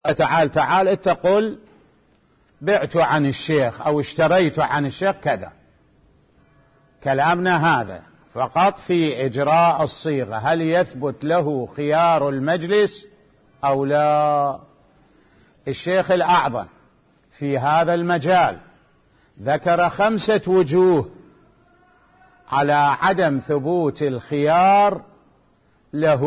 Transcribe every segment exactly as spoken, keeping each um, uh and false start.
تعال تعال انت قل بعت عن الشيخ او اشتريت عن الشيخ كذا. كلامنا هذا فقط في اجراء الصيغة، هل يثبت له خيار المجلس او لا؟ الشيخ الاعظم في هذا المجال ذكر خمسة وجوه على عدم ثبوت الخيار له،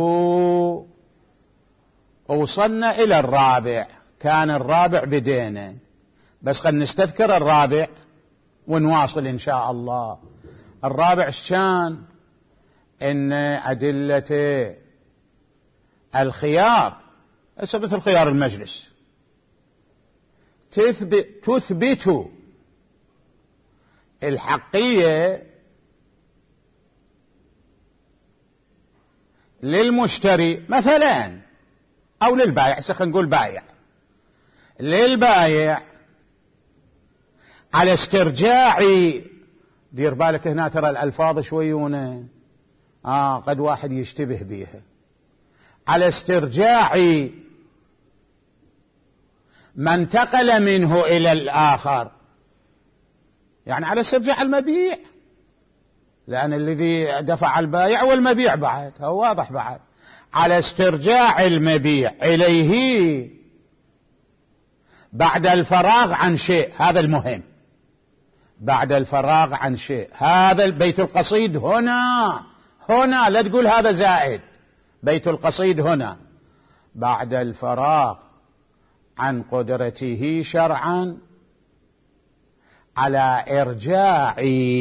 وصلنا إلى الرابع. كان الرابع بدينا، بس خلنا نستذكر الرابع ونواصل إن شاء الله. الرابع شان إن أدلة الخيار ليس مثل خيار المجلس، تثبت, تثبت الحقية للمشتري مثلا أو للبائع. خلينا نقول بايع، للبائع على استرجاع. دير بالك هنا ترى الألفاظ شويونه آه قد واحد يشتبه بيها. على استرجاع ما انتقل منه إلى الآخر، يعني على استرجاع المبيع، لأن الذي دفع البائع والمبيع بعد هو واضح. بعد على استرجاع المبيع إليه بعد الفراغ عن شيء، هذا المهم. بعد الفراغ عن شيء، هذا البيت القصيد هنا هنا لا تقول هذا زائد. بيت القصيد هنا بعد الفراغ عن قدرته شرعا على إرجاع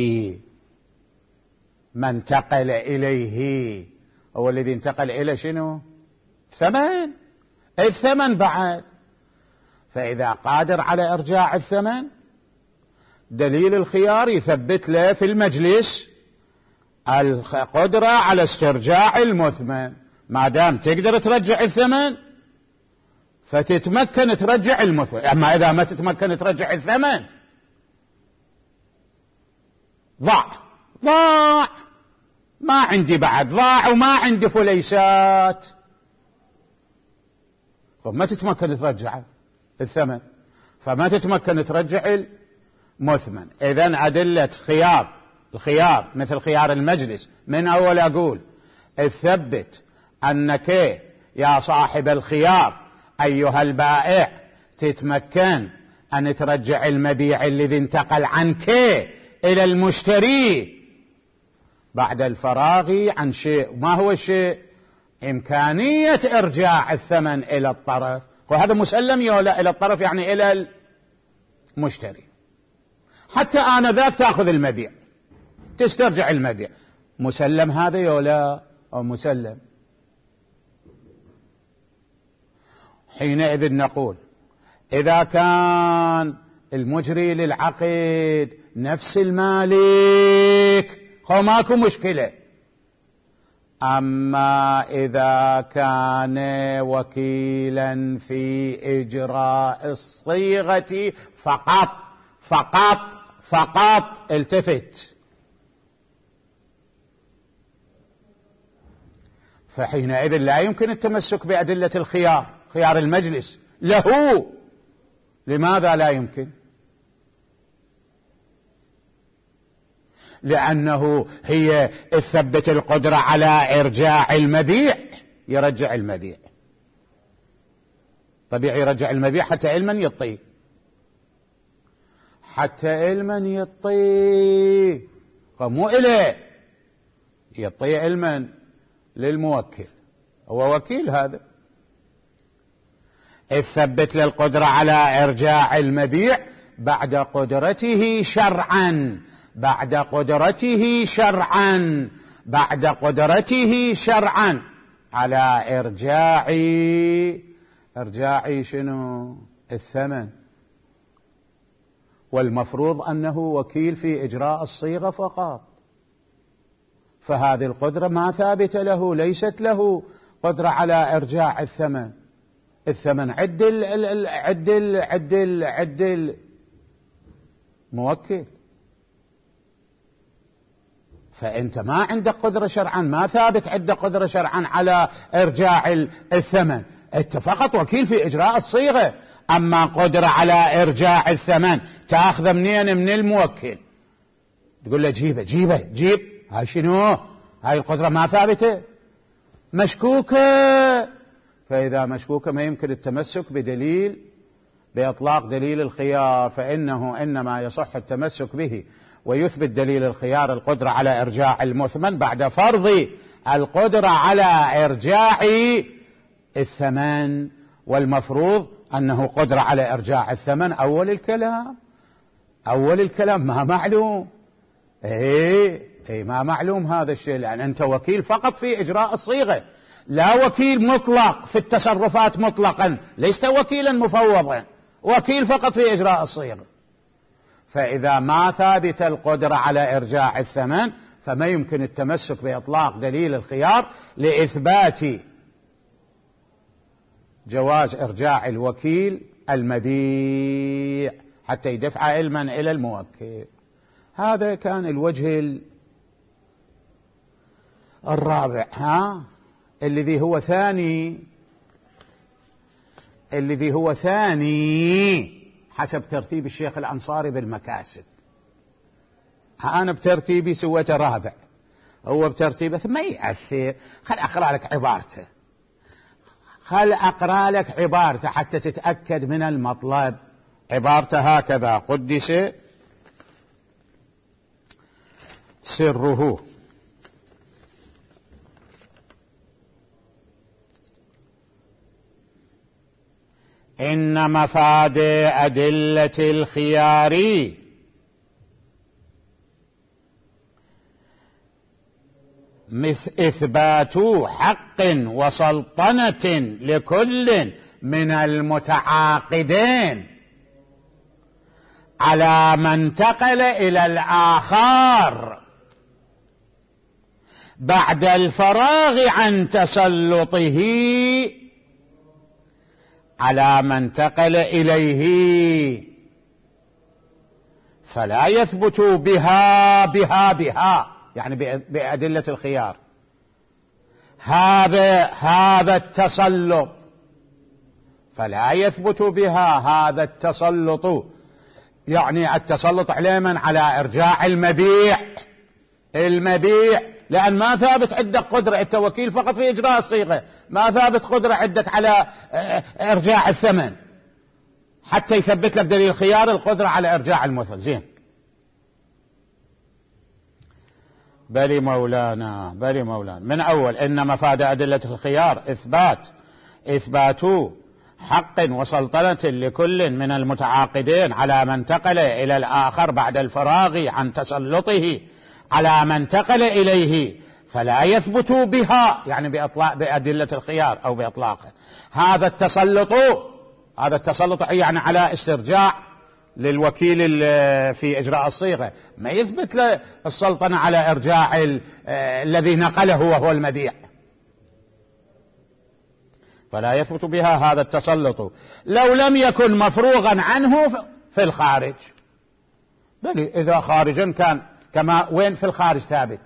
ما انتقل إليه. هو الذي انتقل إلى شنو؟ ثمن. الثمن بعد، فإذا قادر على إرجاع الثمن دليل الخيار يثبت له في المجلس القدرة على استرجاع المثمن. ما دام تقدر ترجع الثمن فتتمكن ترجع المثمن. أما إذا ما تتمكن ترجع الثمن ضاع ضاع ما عندي بعد، ضاع وما عندي فليسات، ما تتمكن ترجع الثمن، فما تتمكن ترجع المثمن. إذن أدلة خيار الخيار مثل خيار المجلس من أول أقول الثبت أنك يا صاحب الخيار أيها البائع تتمكن أن ترجع المبيع الذي انتقل عنك إلى المشتري بعد الفراغ عن شيء. ما هو الشيء؟ إمكانية إرجاع الثمن إلى الطرف، وهذا مسلم يولا إلى الطرف يعني إلى المشتري. حتى آنذاك تأخذ المبيع تسترجع المبيع، مسلم هذا يولا أو مسلم. حينئذ نقول إذا كان المجري للعقد نفس المالك هو ماكو مشكلة. أما إذا كان وكيلا في إجراء الصيغة فقط فقط فقط التفت، فحينئذ لا يمكن التمسك بأدلة الخيار خيار المجلس له. لماذا لا يمكن؟ لأنه هي تثبت القدرة على إرجاع المبيع، يرجع المبيع طبيعي، يرجع المبيع حتى علما يطي، حتى علما يطي، مو إليه يطي علما للموكل، هو وكيل هذا. تثبت للقدرة على إرجاع المبيع بعد قدرته شرعا بعد قدرته شرعا بعد قدرته شرعا على إرجاع إرجاع شنو؟ الثمن. والمفروض أنه وكيل في إجراء الصيغة فقط، فهذه القدرة ما ثابتة له، ليست له قدرة على إرجاع الثمن. الثمن عدل عدل عدل عدل موكل، فأنت ما عندك قدرة شرعا، ما ثابت عندك قدرة شرعا على إرجاع الثمن. انت فقط وكيل في اجراء الصيغة. اما قدرة على ارجاع الثمن تاخذ منين؟ من الموكل. تقول له جيبه جيبه جيب، هاي شنو؟ هاي القدرة ما ثابتة، مشكوكة. فإذا مشكوكة ما يمكن التمسك بدليل بإطلاق دليل الخيار، فإنه إنما يصح التمسك به ويثبت دليل الخيار القدرة على إرجاع المثمن بعد فرض القدرة على إرجاع الثمن، والمفروض أنه قدرة على إرجاع الثمن أول الكلام. أول الكلام ما معلوم، إيه إيه ما معلوم هذا الشيء، لأن أنت وكيل فقط في إجراء الصيغة، لا وكيل مطلق في التصرفات مطلقا، ليس وكيلا مفوضا، وكيل فقط في إجراء الصيغة. فإذا ما ثابت القدرة على إرجاع الثمن فما يمكن التمسك بإطلاق دليل الخيار لإثبات جواز إرجاع الوكيل المبيع حتى يدفع علما إلى الموكل. هذا كان الوجه الرابع، ها الذي هو ثاني الذي هو ثاني حسب ترتيب الشيخ الأنصاري بالمكاسب. أنا بترتيبي سويته رابع، هو بترتيبه ما يأثر. خل أقرأ لك عبارته، خل أقرأ لك عبارته حتى تتأكد من المطلب. عبارته هكذا: قدس سره إن مفاد أدلة الخيار مثل إثبات حق وسلطنة لكل من المتعاقدين على ما انتقل إلى الآخر بعد الفراغ عن تسلطه على ما انتقل إليه، فلا يثبت بها بها بها يعني بأدلة الخيار هذا هذا التسلط، فلا يثبت بها هذا التسلط، يعني التسلط على من؟ على إرجاع المبيع المبيع لأن ما ثابت عندك قدرة، أنت وكيل فقط في إجراء الصيغة، ما ثابت قدرة عندك على إرجاع الثمن حتى يثبت لك دليل الخيار القدرة على إرجاع المثل. زين، بلي مولانا بلي مولانا من أول إن مفاد أدلة الخيار إثبات إثبات حق وسلطنة لكل من المتعاقدين على من انتقل إلى الآخر بعد الفراغ عن تسلطه على من انتقل إليه، فلا يثبت بها يعني بإطلاق بأدلة الخيار أو بإطلاقه هذا التسلط هذا التسلط يعني على استرجاع للوكيل في إجراء الصيغة، ما يثبت له السلطنة على إرجاع الذي نقله وهو المبيع، فلا يثبت بها هذا التسلط لو لم يكن مفروغا عنه في الخارج. بل إذا خارجا كان كما وين في الخارج ثابت؟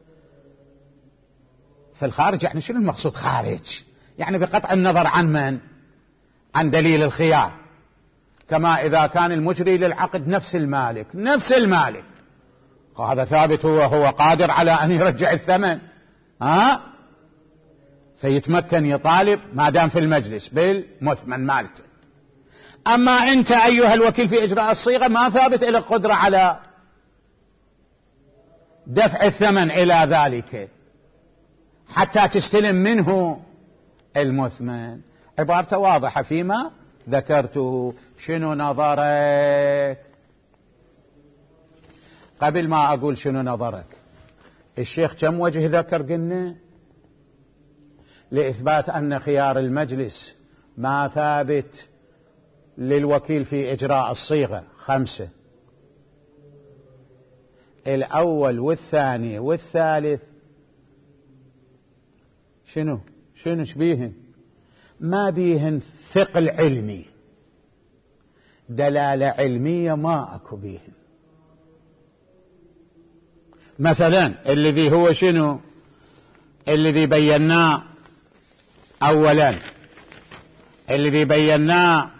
في الخارج يعني شنو المقصود خارج؟ يعني بقطع النظر عن من؟ عن دليل الخيار، كما إذا كان المجري للعقد نفس المالك نفس المالك هذا ثابت، هو هو قادر على أن يرجع الثمن، ها فيتمكن يطالب ما دام في المجلس بالمثمن مالته. أما أنت أيها الوكيل في إجراء الصيغة ما ثابت إلى القدرة على دفع الثمن إلى ذلك حتى تستلم منه المثمن. عبارته واضحة فيما ذكرته. شنو نظرك؟ قبل ما أقول شنو نظرك، الشيخ كم وجه ذكر قلنا لإثبات أن خيار المجلس ما ثابت للوكيل في إجراء الصيغة؟ خمسة. الأول والثاني والثالث شنو شنو شبيهن؟ ما بيهن ثقل علمي، دلالة علمية ما أكو بيهن. مثلا الذي هو شنو الذي بيناه أولا الذي بيناه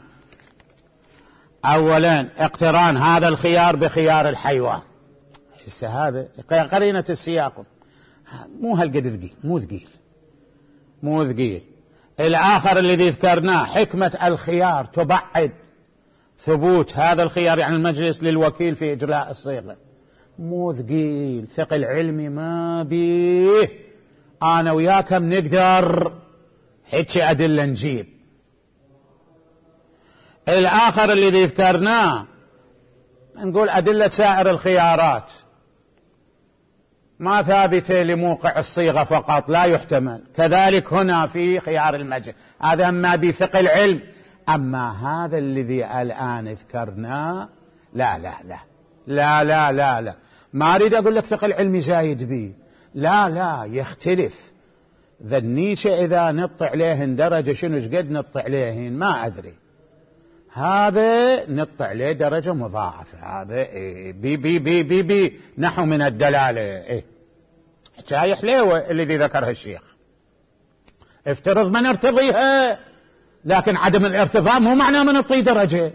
أولا اقتران هذا الخيار بخيار الحيوان، هسه هذا قرينة السياق مو هالقد ثقيل، مو ثقيل مو ثقيل. الآخر الذي ذكرناه حكمة الخيار تبعد ثبوت هذا الخيار يعني المجلس للوكيل في إجراء الصيغة، مو ثقيل، ثقل علمي ما بيه، أنا وياكم نقدر هيك أدلة نجيب. الآخر الذي ذكرناه نقول أدلة سائر الخيارات ما ثابتة لموقع الصيغة فقط، لا يحتمل، كذلك هنا في خيار المجلس، هذا ما بثقل علم. أما هذا الذي الآن ذكرناه لا لا لا لا لا لا لا ما أريد أقول لك ثقل علمي زايد به، لا لا يختلف. ذنيشة إذا نط عليهن درجة شنو شقد نط عليهن ما أدري، هذا نط عليه درجة مضاعفة، هذا إيه بي بي بي بي بي نحو من الدلالة. إيه حكاية حليوة الذي ذكرها الشيخ. افترض من ارتضيها، لكن عدم الارتضاء مو معناه من نطي درجة،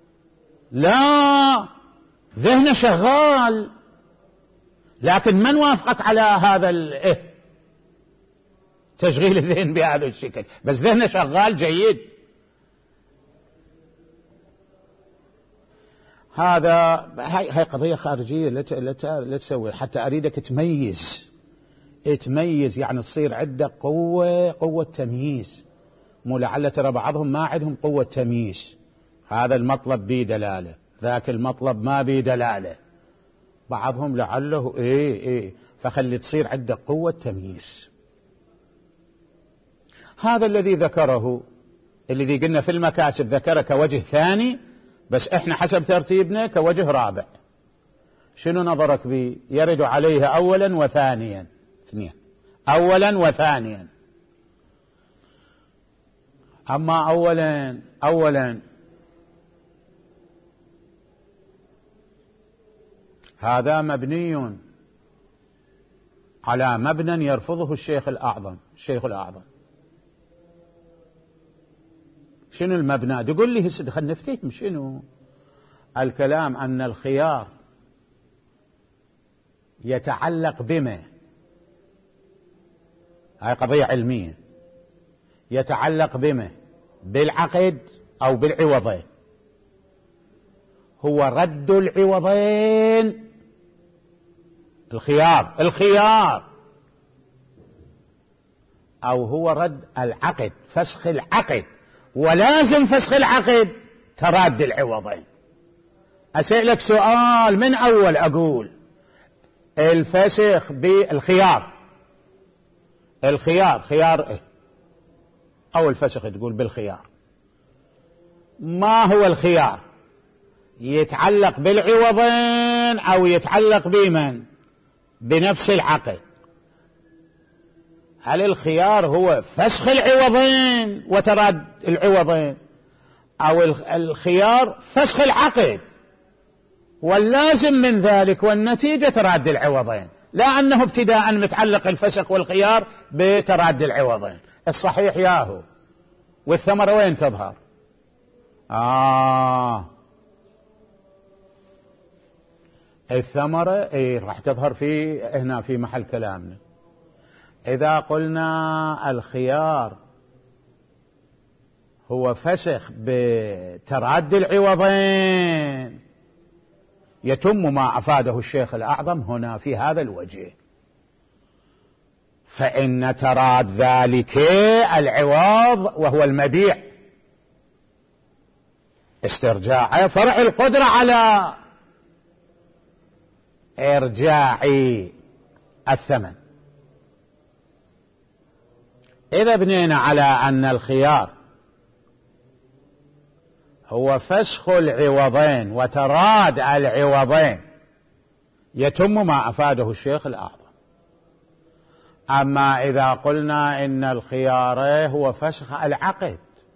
لا، ذهنه شغال، لكن من وافقك على هذا إيه تشغيل الذهن بهذا الشكل، بس ذهنه شغال جيد. هذا هاي هاي قضية خارجية لا لا تسوي حتى أريدك تميز تميز يعني تصير عندك قوة قوة تمييز، مو لعل ترى بعضهم ما عندهم قوة تمييز، هذا المطلب بي دلالة، ذاك المطلب ما بي دلالة، بعضهم لعله إيه إيه، فخلي تصير عندك قوة تمييز. هذا الذي ذكره الذي قلنا في المكاسب ذكره كوجه ثاني، بس احنا حسب ترتيبنا كوجه رابع. شنو نظرك به؟ يرد عليها اولا وثانيا، اثنين، اولا وثانيا. اما اولا اولا هذا مبني على مبنى يرفضه الشيخ الاعظم الشيخ الاعظم شنو المبنى؟ تقول لي هسه خلينا نفتهم شنو الكلام. أن الخيار يتعلق بما، هاي قضية علمية، يتعلق بما بالعقد أو بالعوضين، هو رد العوضين، الخيار الخيار أو هو رد العقد، فسخ العقد، ولازم فسخ العقد تراد العوضين. أسألك سؤال من أول أقول الفسخ بالخيار، الخيار خيار إيه؟ أو الفسخ تقول بالخيار، ما هو الخيار؟ يتعلق بالعوضين أو يتعلق بمن؟ بنفس العقد. هل الخيار هو فسخ العوضين وتراد العوضين، أو الخيار فسخ العقد واللازم من ذلك والنتيجة تراد العوضين، لا أنه ابتداء متعلق الفسخ والخيار بتراد العوضين؟ الصحيح ياهو. والثمرة وين تظهر؟ آه الثمرة ايه راح تظهر في هنا في محل كلامنا. إذا قلنا الخيار هو فسخ بتراد العوضين يتم ما أفاده الشيخ الأعظم هنا في هذا الوجه، فإن تراد ذلك العوض وهو المبيع استرجاع فرع القدرة على إرجاع الثمن. إذا بنينا على أن الخيار هو فسخ العوضين وتراد العوضين يتم ما أفاده الشيخ الأعظم. أما إذا قلنا إن الخيار هو فسخ العقد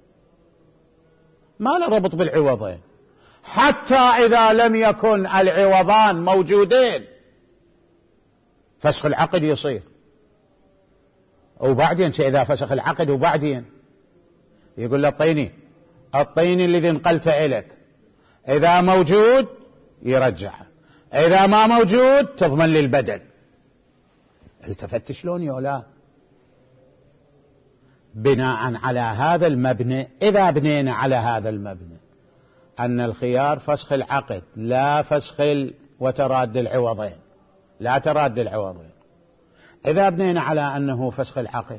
ما له ربط بالعوضين، حتى إذا لم يكن العوضان موجودين فسخ العقد يصير، وبعدين إذا فسخ العقد وبعدين يقول له اعطيني الطيني الذي انقلت إليك، إذا موجود يرجعه، إذا ما موجود تضمن لي البدل. التفت شلون يولا؟ بناء على هذا المبنى، إذا بنينا على هذا المبنى أن الخيار فسخ العقد لا فسخ وتراد العوضين، لا تراد العوضين، إذا بنينا على أنه فسخ العقد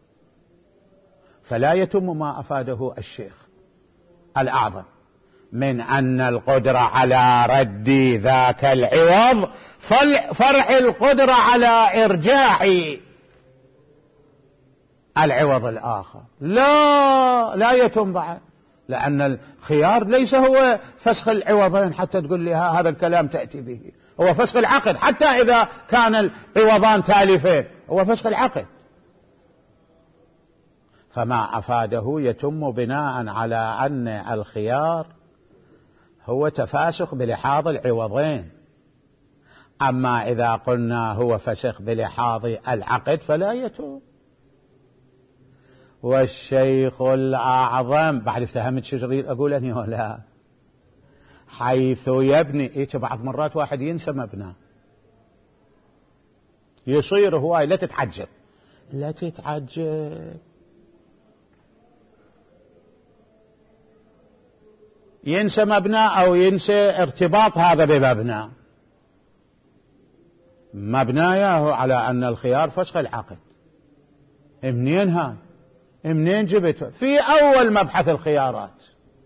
فلا يتم ما أفاده الشيخ الأعظم من أن القدرة على رد ذاك العوض فرع القدرة على إرجاع العوض الآخر. لا لا يتم بعد، لأن الخيار ليس هو فسخ العوضين حتى تقول لي هذا الكلام تأتي به، هو فسخ العقد حتى إذا كان العوضان تالفين، هو فسخ العقد. فما أفاده يتم بناء على أن الخيار هو تفاسخ بلحاظ العوضين، أما إذا قلنا هو فسخ بلحاظ العقد فلا يتم. والشيخ الأعظم بعد افتهمت شو أريد أقول أني ولا حيث يبني إيه بعض مرات واحد ينسى مبنى يصير هواي. لا تتعجب لا تتعجب، ينسى مبنى أو ينسى ارتباط هذا بمبنى. مبناياه على أن الخيار فسخ العقد، منين هاي؟ منين جبته؟ في أول مبحث الخيارات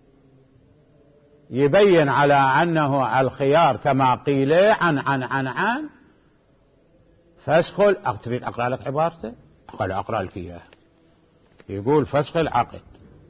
يبين على أنه الخيار كما قيل عن عن عن عن فسخ. تريد أقرأ لك عبارته؟ قال أقرأ لك إياه. يقول فسخ العقد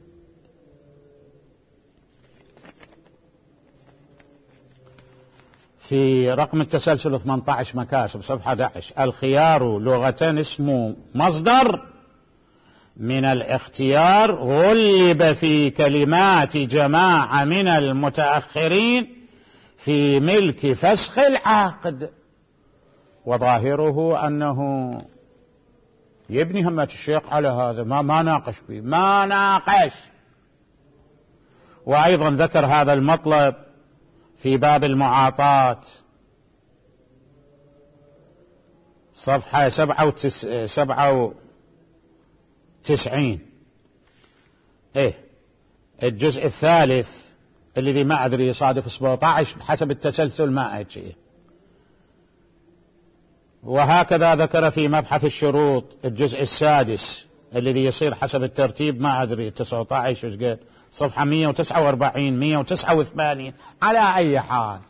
في رقم التسلسل ثمانية عشر مكاسب صفحة أحد عشر: الخيار لغة اسم مصدر من الاختيار غلب في كلمات جماعة من المتأخرين في ملك فسخ العقد، وظاهره أنه يبني همة الشيخ على هذا، ما ما ناقش به ما ناقش. وأيضا ذكر هذا المطلب في باب المعاطاة صفحة سبعة وتس... سبعة وتسعين، إيه الجزء الثالث الذي ما أدري يصادف سبعة عشر بحسب التسلسل ما أجي. وهكذا ذكر في مبحث الشروط الجزء السادس الذي يصير حسب الترتيب ما أدري تسعة عشر صفحة مئة وتسعة وأربعين مئة وتسعة وثمانين. على أي حال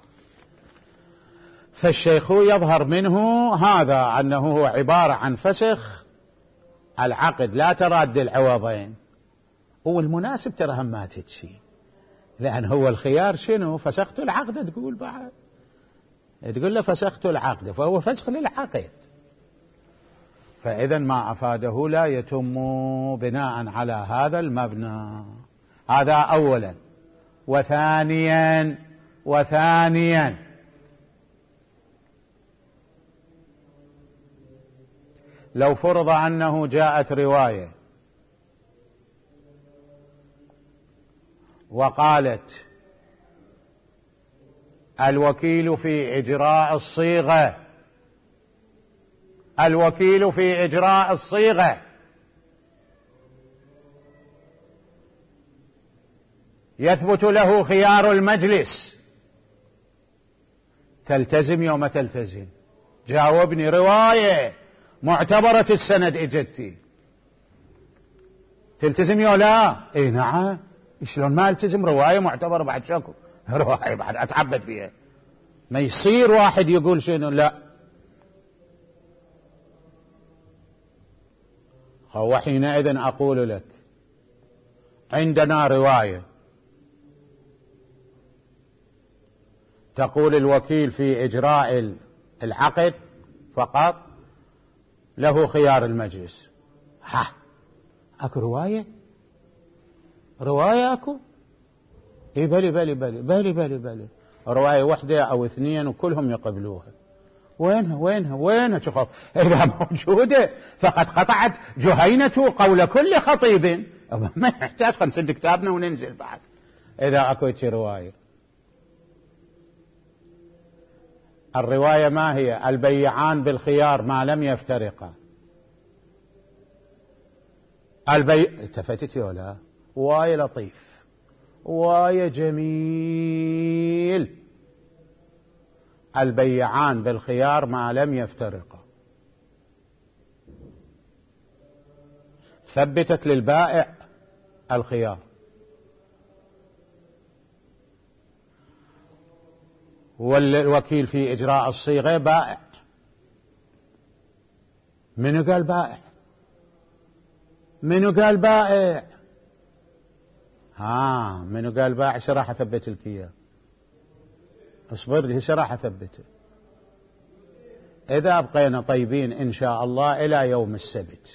فالشيخ يظهر منه هذا أنه هو عبارة عن فسخ العقد لا تراد العوضين. هو المناسب ترى هم ما تتشي، لأن هو الخيار شنو؟ فسخت العقد. تقول بعد تقول له فسخت العقد، فهو فسخ للعقد. فإذا ما أفاده لا يتم بناء على هذا المبنى. هذا أولا. وثانيا وثانيا لو فرض أنه جاءت رواية وقالت الوكيل في إجراء الصيغة، الوكيل في إجراء الصيغة، يثبت له خيار المجلس، تلتزم يوم تلتزم. جاوبني، رواية معتبرة السند اجتي، تلتزم يا لا؟ اي نعم. شلون ما التزم؟ رواية معتبرة بعد شكو، رواية بعد اتعبد بها. ما يصير واحد يقول شنو لا. وحينئذ اقول لك عندنا رواية تقول الوكيل في إجراء العقد فقط له خيار المجلس. ها اكو رواية؟ رواية اكو؟ اي بلي بلي بلي بلي بلي بلي رواية واحدة او اثنين وكلهم يقبلوها. وينها وينها وينها؟ شوفوا اذا موجودة فقد قطعت جهينة قول كل خطيب ما يحتاج خلينا نسد كتابنا وننزل بعد إذا أكو شي رواية. الرواية ما هي؟ البيعان بالخيار ما لم يفترقا. البي... التفتتي ولا؟ واي لطيف، واي جميل. البيعان بالخيار ما لم يفترقا، ثبتت للبائع الخيار، والوكيل في إجراء الصيغة بائع. منو قال بائع؟ منو قال بائع؟ ها منو قال بائع؟ شراح أثبت لك إياه، اصبر لي شراح أثبته. إذا بقينا طيبين إن شاء الله إلى يوم السبت،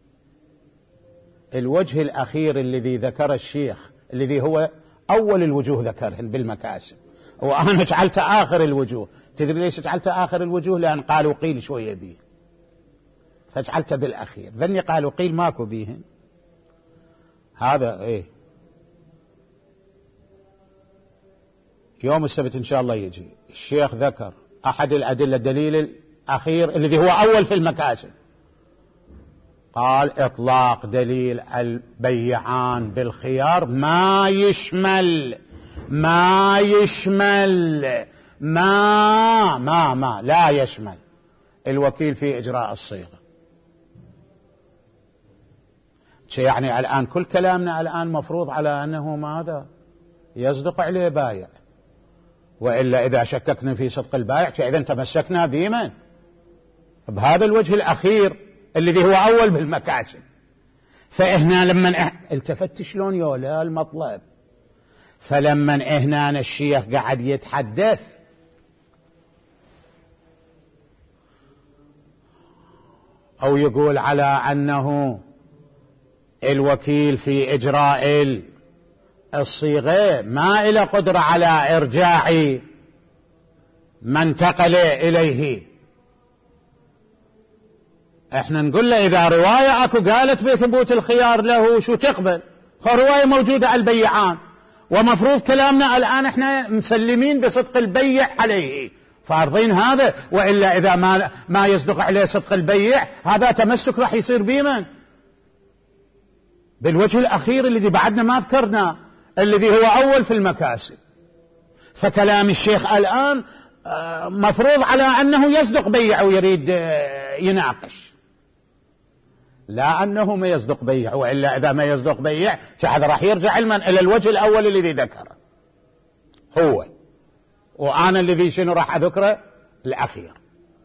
الوجه الأخير الذي ذكر الشيخ، الذي هو أول الوجوه ذكرهن بالمكاسب، وأنا جعلت آخر الوجوه. تدري ليش جعلت آخر الوجوه؟ لأن قالوا قيل شوية بيه فجعلت بالأخير، ذني قالوا قيل ماكو بيهن. هذا إيه يوم السبت إن شاء الله يجي الشيخ ذكر أحد الأدلة، الدليل الأخير الذي هو أول في المكاسب، قال إطلاق دليل البيعان بالخيار ما يشمل ما يشمل ما ما ما لا يشمل الوكيل في إجراء الصيغة. يعني الآن كل كلامنا الآن مفروض على أنه ماذا؟ يصدق عليه بايع، وإلا إذا شككنا في صدق البائع فإذا تمسكنا بمن؟ بهذا الوجه الأخير الذي هو أول بالمكاسب. فإهنا لما التفت شلون يولا المطلب، فلما إهنا الشيخ قاعد يتحدث أو يقول على أنه الوكيل في إجراء الصيغة ما إلى قدرة على إرجاع من انتقل إليه، احنا نقول له إذا رواية أكو قالت بثبوت الخيار له شو تقبل؟ رواية موجودة على البيعان، ومفروض كلامنا الآن احنا مسلمين بصدق البيع عليه، فارضين هذا. وإلا إذا ما ما يصدق عليه صدق البيع هذا تمسك راح يصير بمن؟ بالوجه الأخير الذي بعدنا ما ذكرنا، الذي هو أول في المكاسب. فكلام الشيخ الآن مفروض على أنه يصدق بيع ويريد يناقش، لا أنه ما يصدق بيع. وإلا إذا ما يصدق بيع فهذا راح يرجع علما إلى الوجه الأول الذي ذكره هو، وأنا الذي شنو راح أذكره الأخير.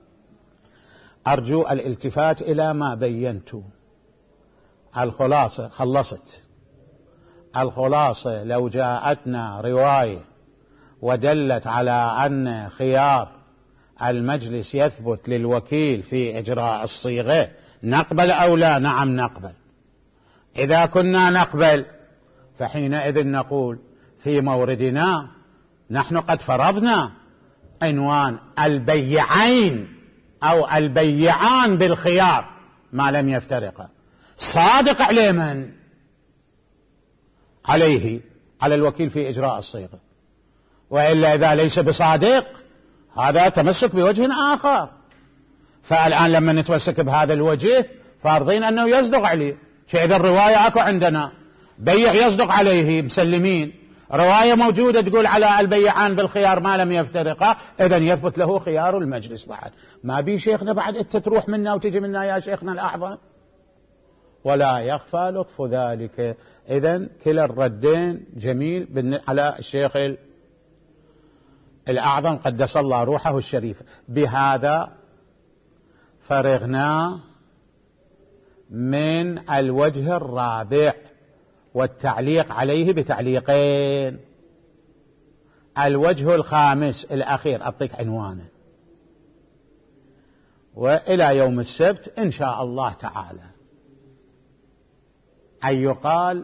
أرجو الالتفات إلى ما بينت. الخلاصة خلصت. الخلاصة لو جاءتنا رواية ودلت على أن خيار المجلس يثبت للوكيل في إجراء الصيغة نقبل أو لا؟ نعم نقبل. إذا كنا نقبل فحينئذ نقول في موردنا نحن قد فرضنا عنوان البيعين أو البيعان بالخيار ما لم يفترقا، صادق عليه من؟ عليه على الوكيل في إجراء الصيغة. وإلا إذا ليس بصادق هذا تمسك بوجه آخر. فالآن لما نتمسك بهذا الوجه فارضين أنه يصدق عليه. فإذا الرواية أكو عندنا بيع يصدق عليه مسلمين، رواية موجودة تقول على البيعان بالخيار ما لم يفترقا، إذن يثبت له خيار المجلس. بعد ما بي شيخنا بعد أنت تروح منا وتجي منا يا شيخنا الأعظم، ولا يخفى لطف ذلك. إذن كلا الردين جميل على الشيخ الأعظم قدس الله روحه الشريف. بهذا فرغنا من الوجه الرابع والتعليق عليه بتعليقين. الوجه الخامس الأخير أعطيك عنوانه، وإلى يوم السبت إن شاء الله تعالى أن يقال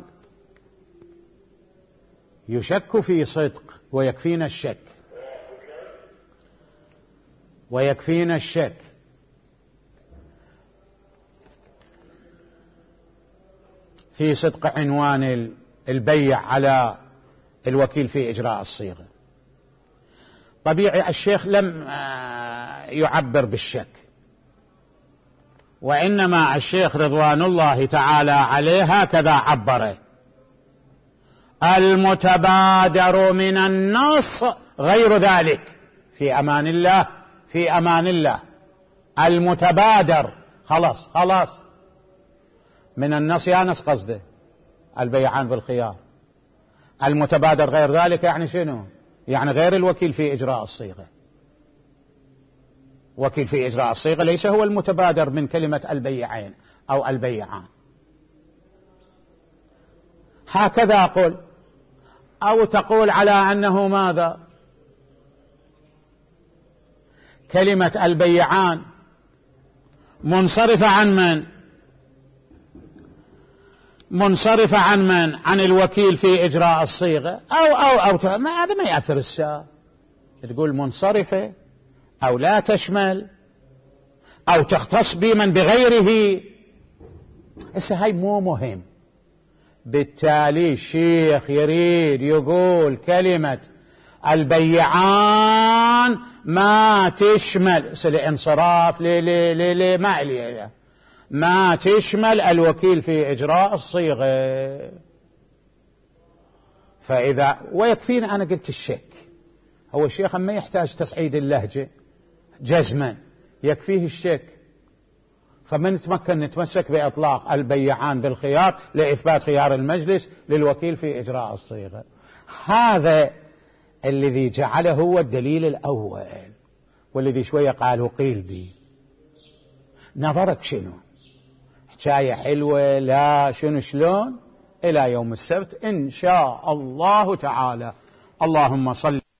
يشك في صدق ويكفينا الشك، ويكفينا الشك. في صدق عنوان البيع على الوكيل في إجراء الصيغة. طبيعي الشيخ لم يعبر بالشك، وإنما الشيخ رضوان الله تعالى عليه هكذا عبره: المتبادر من النص غير ذلك، في أمان الله في أمان الله. المتبادر خلاص خلاص من النص يانس قصده البيعان بالخيار. المتبادر غير ذلك يعني شنو؟ يعني غير الوكيل في إجراء الصيغة. وكيل في إجراء الصيغة ليس هو المتبادر من كلمة البيعين أو البيعان. هكذا أقول. أو تقول على أنه ماذا؟ كلمة البيعان منصرفة عن من؟ منصرفة عن من؟ عن الوكيل في إجراء الصيغة. أو أو أو ما هذا ما يأثر الساعة. تقول منصرفة أو لا تشمل أو تختص بمن بغيره، هسه هاي مو مهم. بالتالي الشيخ يريد يقول كلمة البيعان ما تشمل الانصراف ل ما إليه، ما تشمل الوكيل في إجراء الصيغة. فإذا ويكفينا أنا قلت الشك. هو الشيخ ما يحتاج تصعيد اللهجة جزما، يكفيه الشك. فمن نتمكن نتمسك بإطلاق البيعان بالخيار لإثبات خيار المجلس للوكيل في إجراء الصيغة. هذا الذي جعله هو الدليل الأول، والذي شوية قالوا قيل بي. نظرك شنو؟ حكاية حلوة لا شنو شلون؟ إلى يوم السبت إن شاء الله تعالى. اللهم صل